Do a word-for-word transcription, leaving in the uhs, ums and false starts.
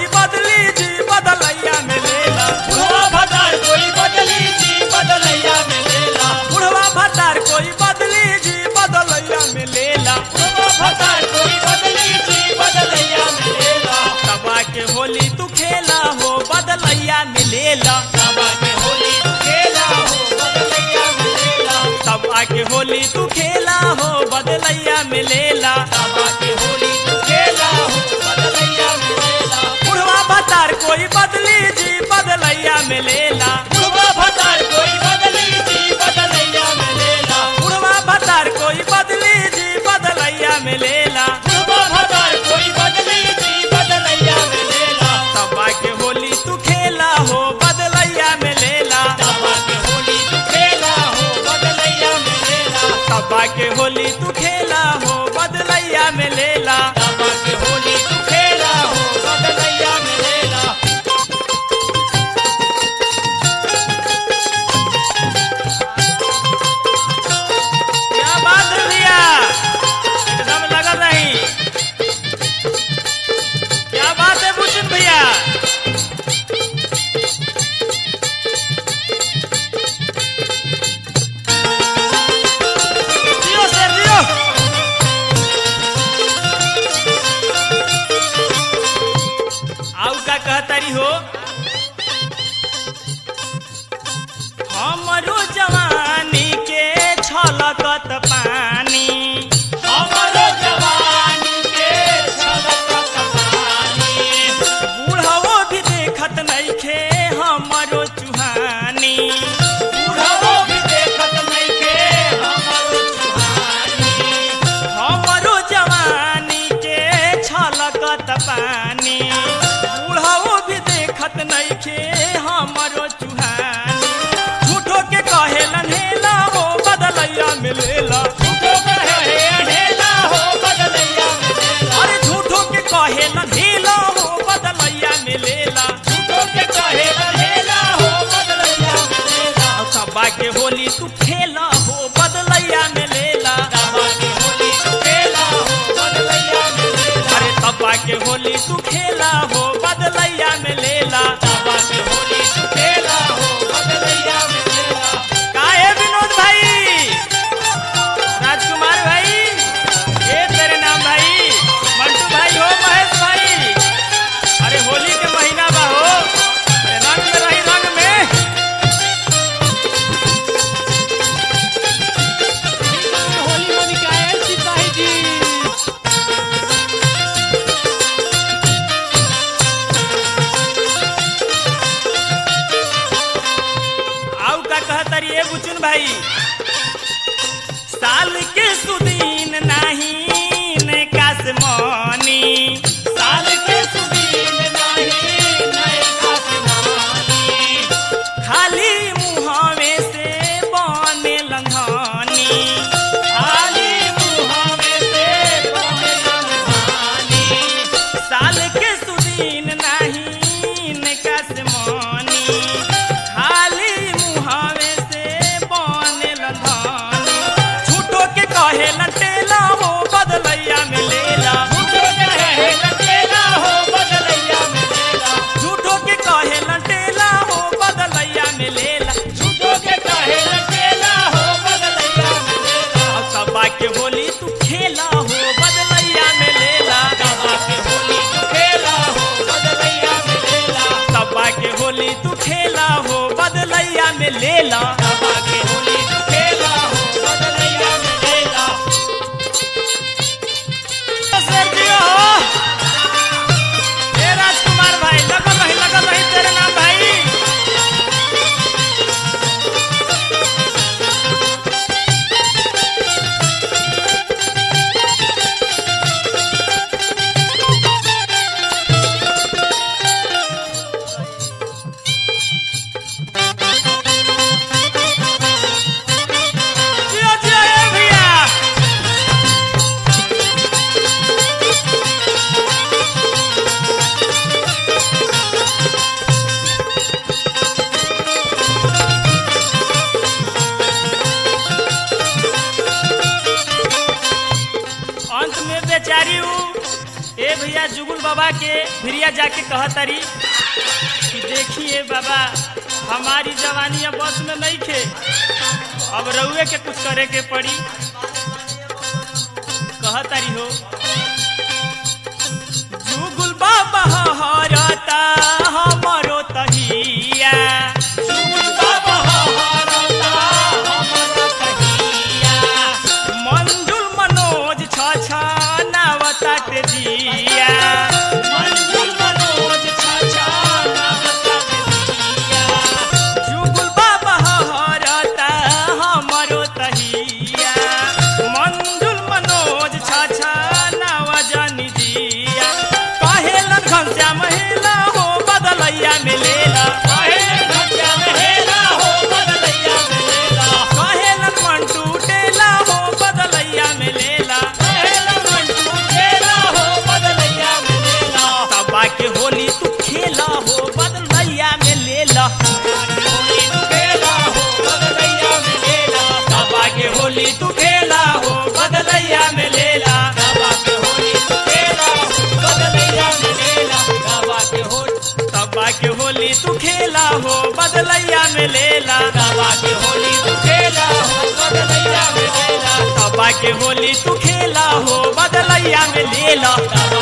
बदली जी बदलैया में लेला बुढ़वा भतार कोई बदली जी बदलैया में लेला बुढ़वा भतार कोई बदली जी बदलैया में लेला बुढ़वा भतार कोई बदली जी बदलैया में लेला तबा के होली तू खेला हो बदलैया में लेला तबा के होली तू खेला हो बदलैया में लेला तबा के होली तू खेला हो बदलैया में लेला तबा के होली तू खेला हो बदलैया में लेला बुढ़वा भतार कोई बदली जी बदलैया में लेला बुढ़वा भतार कोई बदली जी बदलैया में लेला बुढ़वा भतार कोई बदली जी बदलैया में लेला बुढ़वा भतार कोई बदली जी बदलैया में लेला तबा के होली तू खेला हो बदलैया में लेला तबा के होली तू खेला हो बदलैया में लेला तबा के होली तू खेला हो बदलैया में लेला तबा के होली तू खेला हो बदलैया में लेला क्या बात है भैया एकदम लगा नहीं क्या बात है भूषण भैया जियो सर जियो आउ का कहतारी हो हमरो जवानी के छलकत पानी हमरो जवानी के छलकत पानी बूढ़वो भी देखत नइखे हमरो चुहानी बुढ़वो भी देखत नइखे हमरो चुहानी हमरो जवानी के छलकत पानी बूढ़वो भी देखत नइखे हमरो चुहानी झूठो के कहेलन हेला हो बदलैया में लेला झूठो कहे अढ़ेला हो बदलैया में लेला अरे झूठो के कहेलन हेला हो बदलैया में लेला झूठो के कहे अढ़ेला हो बदलैया में लेला तबा के होली तू खेला हो बदलैया में लेला तबा के होली तू खेला हो बदलैया में लेला अरे तबा के होली तू खेला हो बदलैया में लेला तबा के होली तू खेला हो बदलैया में लेला काहे विनोद भाई राजकुमार भाई ये तेरे नाम भाई मंटू भाई हो महेश भाई अरे होली के महीना बा हो अरे रंग में रही रंग में होली होली का है सिपाही जी आउ का कहतरी ए बुचुन भाई साल के सुदीन नहीं ने कासमानी साल के सुदीन नहीं नए आसमानी खाली मुहावे से बने लंघानी खाली मुहावे से बने लम्हानी साल के सुदीन नहीं ने कासमानी खाली मुहावे से बने लंघानी झूठो के कहे लटेला हो बदलैया में लेला झूठो कहे लटेला हो बदलैया में लेला झूठो के कहे लटेला हो बदलैया में लेला झूठो के कहे लटेला हो बदलैया में लेला और तबा के होली तू खेला हो बदलैया में लेला तबा के होली तू खेला हो बदलैया में लेला तबा के होली तू खेला हो बदलैया में लेला तबा के होली तू खेला हो बदलैया में लेला सर दियो हो ए राजकुमार भाई लगल रही लगल रही तेरे नाम भाई जुगुल बाबा के भिरिया जाके कहतरी कि देखिए बाबा हमारी जवानी अब बस में नहीं खे, अब रउए के कुछ करे के पड़ी। कहतरी हो जुगुल बाबा हरता हमरो तहिया, जुगुल बाबा हरता हमरो तहिया, मंजुल मनोज छ नावतात दिया, मंजुल मनोज छछा नावतात दिया, जुगुल बाबा हरता हमरो तहिया, मंजुल मनोज छ नावजन दिया। कहेलन घनश्याम हेला हो बदलैया में लेला, कहेलन घनश्याम हेला हो बदलैया में लेला, कहेलन मंटू टेला हो बदलैया में लेला, कहेलन मंटू टेला हो बदलैया में लेला, तबा के होली तू खेला हो बदलैया में लेला, होली तू खेला हो बदलैया में लेला, तबा के होली तू खेला हो बदलैया में लेला, बाबा के होली तू खेला हो बदलैया में लेला, बाबा के होली तबा के होली तू खेला हो बदलैया में लेला, बाबा के होली तू खेला हो बदलैया में लेला, तबा के होली तू खेला हो बदलैया में लेला।